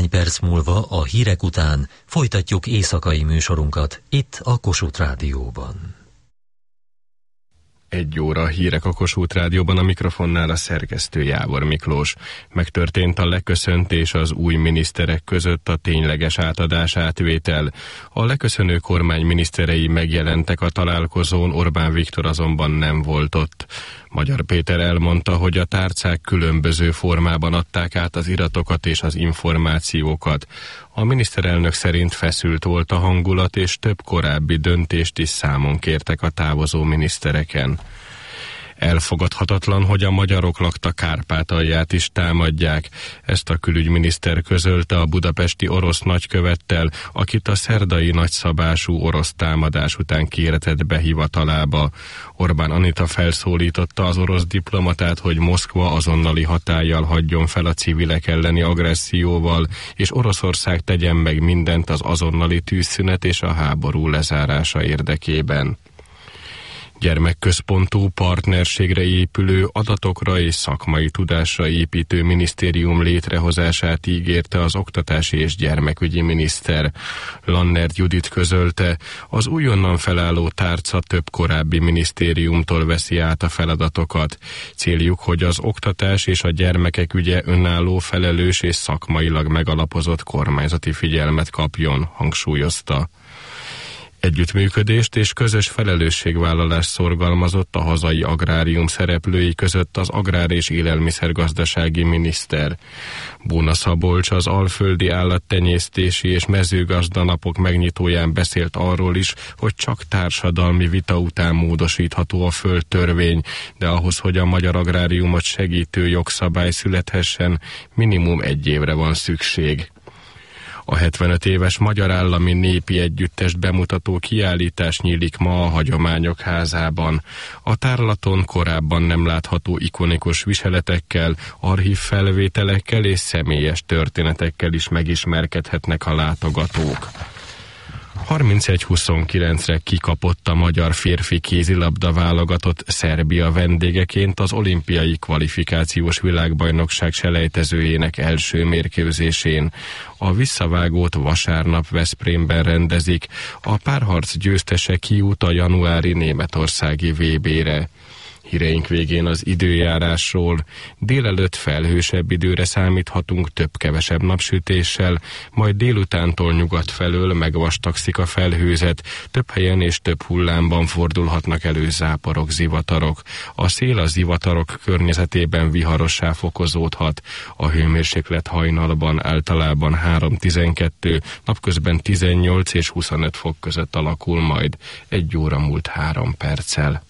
perc múlva a hírek után folytatjuk éjszakai műsorunkat itt a Kossuth Rádióban. 1 óra hírek a Kossuth Rádióban, a mikrofonnál a szerkesztő Jávor Miklós. Megtörtént a leköszöntés az új miniszterek között, a tényleges átadás-átvétel. A leköszönő kormány miniszterei megjelentek a találkozón, Orbán Viktor azonban nem volt ott. Magyar Péter elmondta, hogy a tárcák különböző formában adták át az iratokat és az információkat. A miniszterelnök szerint feszült volt a hangulat, és több korábbi döntést is számon kértek a távozó minisztereken. Elfogadhatatlan, hogy a magyarok lakta Kárpátalját is támadják. Ezt a külügyminiszter közölte a budapesti orosz nagykövettel, akit a szerdai nagyszabású orosz támadás után kéretett be hivatalába. Orbán Anita felszólította az orosz diplomatát, hogy Moszkva azonnali hatállyal hagyjon fel a civilek elleni agresszióval, és Oroszország tegyen meg mindent az azonnali tűzszünet és a háború lezárása érdekében. Gyermekközpontú, partnerségre épülő, adatokra és szakmai tudásra építő minisztérium létrehozását ígérte az oktatási és gyermekügyi miniszter. Lannert Judit közölte, az újonnan felálló tárca több korábbi minisztériumtól veszi át a feladatokat. Céljuk, hogy az oktatás és a gyermekek ügye önálló, felelős és szakmailag megalapozott kormányzati figyelmet kapjon, hangsúlyozta. Együttműködést és közös felelősségvállalást szorgalmazott a hazai agrárium szereplői között az agrár- és élelmiszergazdasági miniszter. Bóna Szabolcs az alföldi állattenyésztési és mezőgazdanapok megnyitóján beszélt arról is, hogy csak társadalmi vita után módosítható a földtörvény, de ahhoz, hogy a magyar agráriumot segítő jogszabály születhessen, minimum 1 évre van szükség. A 75 éves Magyar Állami Népi Együttest bemutató kiállítás nyílik ma a Hagyományok Házában. A tárlaton korábban nem látható ikonikus viseletekkel, archív felvételekkel és személyes történetekkel is megismerkedhetnek a látogatók. 31-29-re kikapott a magyar férfi kézilabda válogatott Szerbia vendégeként az olimpiai kvalifikációs világbajnokság selejtezőjének első mérkőzésén. A visszavágót vasárnap Veszprémben rendezik, a párharc győztese kijut a januári németországi VB-re. Híreink végén az időjárásról. Délelőtt felhősebb időre számíthatunk több-kevesebb napsütéssel, majd délutántól nyugat felől megvastagszik a felhőzet, több helyen és több hullámban fordulhatnak elő záporok, zivatarok. A szél a zivatarok környezetében viharossá fokozódhat. A hőmérséklet hajnalban általában 3-12, napközben 18 és 25 fok között alakul majd. 1 óra múlt 3 perccel.